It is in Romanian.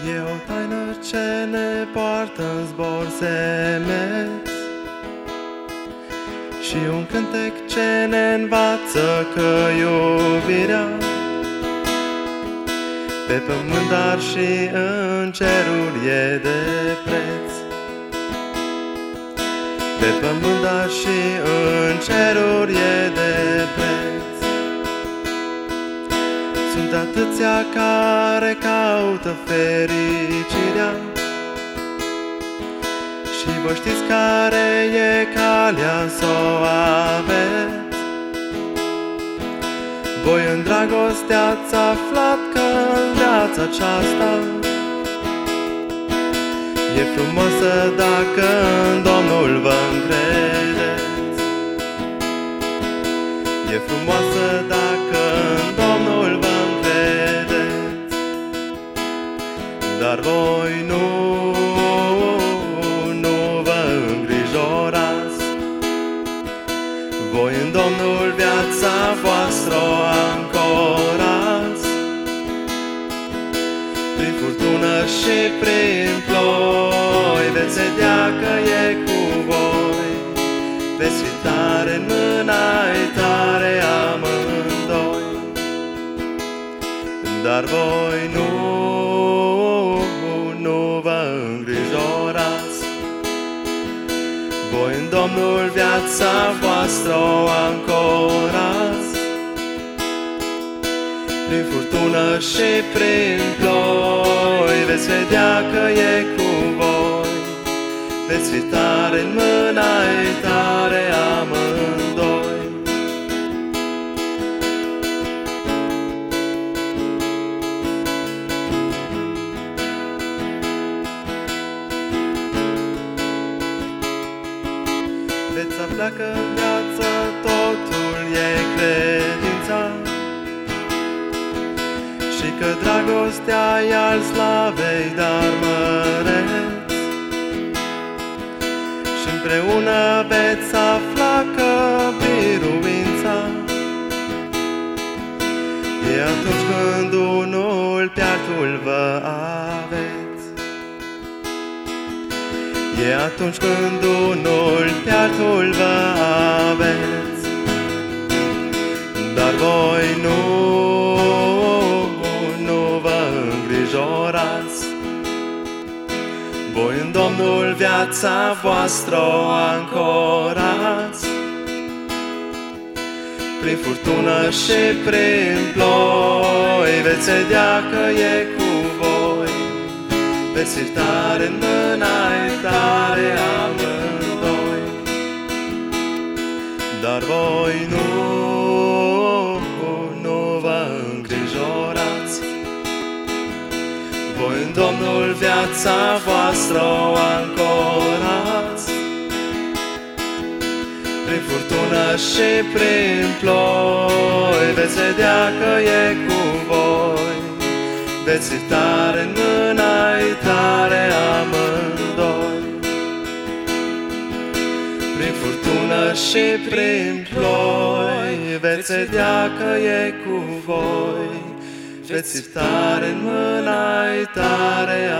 E o taină ce ne poartă în zbor semeț și un cântec ce ne învață că iubirea pe pământ, dar și în ceruri e de preț. Pe pământ, dar și în ceruri e de preț. Sunt atâția care caută fericirea și voi știți care e calea să o aveți. Voi în dragoste ați aflat că în viața aceasta e frumoasă dacă în Domnul vă încredeți. E frumoasă dacă în Domnul vă încredeți. Dar voi nu vă îngrijorați. Voi în Domnul viața voastră o ancorați. Prin furtună și prin ploi veți vedea că e cu voi. Veți fi tare în mâna-i tare amândoi. Dar voi nu vă îngrijorați. Voi în Domnul viața voastră o ancorați. Prin furtună și prin ploi veți vedea că e cu voi. Veți fi tare în mâna-i tare amândoi. Veți afla că în viață totul e credința și că dragostea e al slavei dar măreț. Și împreună veți afla că biruința e atunci când unul pe altul vă aveți. E atunci când unul pe altul vă aveți. Dar voi nu vă îngrijorați. Voi în Domnul viața voastră o ancorați. Prin furtună și prin ploi veți vedea că e cu voi. Veți fi tare în mâna-i tare amândoi. Dar voi nu vă îngrijorați. Voi în Domnul viața voastră o ancorați. Prin furtună și prin ploi veți vedea că e cu voi. Veți fi tare în mâna-i tare amândoi. Prin furtună și prin ploi veți vedea că e cu voi. Veți fi tare în mâna-i tare